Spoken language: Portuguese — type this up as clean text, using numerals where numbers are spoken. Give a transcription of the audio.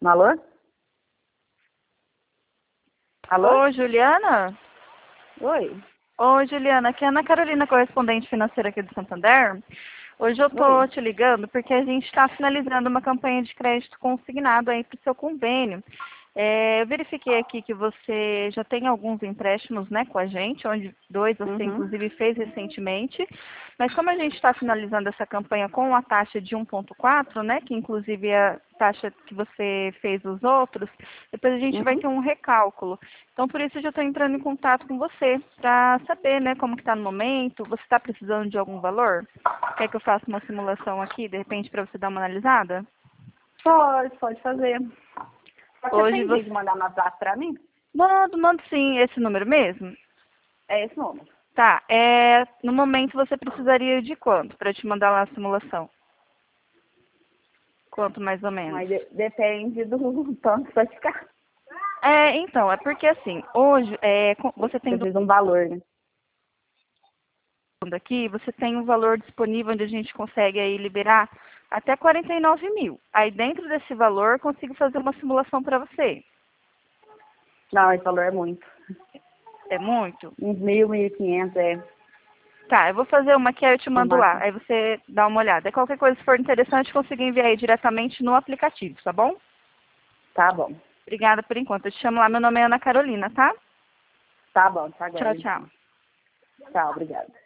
Alô? Alô? Oi, Juliana? Oi. Oi, Juliana, aqui é a Ana Carolina, correspondente financeira aqui do Santander. Hoje eu tô Oi. te ligando porque a gente está finalizando uma campanha de crédito consignado aí para o seu convênio. Eu verifiquei aqui que você já tem alguns empréstimos, né, com a gente, onde 2 você Uhum. inclusive fez recentemente. Mas como a gente está finalizando essa campanha com a taxa de 1,4, né, que inclusive é a taxa que você fez os outros, depois a gente vai Uhum. ter um recálculo. Então, por isso eu já estou entrando em contato com você, para saber, né, como que está no momento. Você está precisando de algum valor? Quer que eu faça uma simulação aqui, de repente, para você dar uma analisada? Pode fazer. Você Hoje tem jeito você... de mandar no WhatsApp pra mim? Mando sim, esse número mesmo? É esse número. Tá, no momento você precisaria de quanto para te mandar lá a simulação? Quanto mais ou menos? Mas depende do tanto que vai ficar. Então, é porque assim, hoje, você Você tendo diz um valor, né? aqui, você tem um valor disponível onde a gente consegue aí liberar até 49 mil. Aí dentro desse valor, eu consigo fazer uma simulação para você. Não, esse valor é muito. É muito? Uns 1.000, 1.500 é Tá, eu vou fazer uma que aí eu te no mando lá. máximo. Aí você dá uma olhada. Qualquer coisa, se for interessante, consigo enviar aí diretamente no aplicativo, tá bom? Tá bom. Obrigada por enquanto. Eu te chamo lá. Meu nome é Ana Carolina, tá? Tá bom, tá Tchau, agora tchau. então. Tchau, obrigada.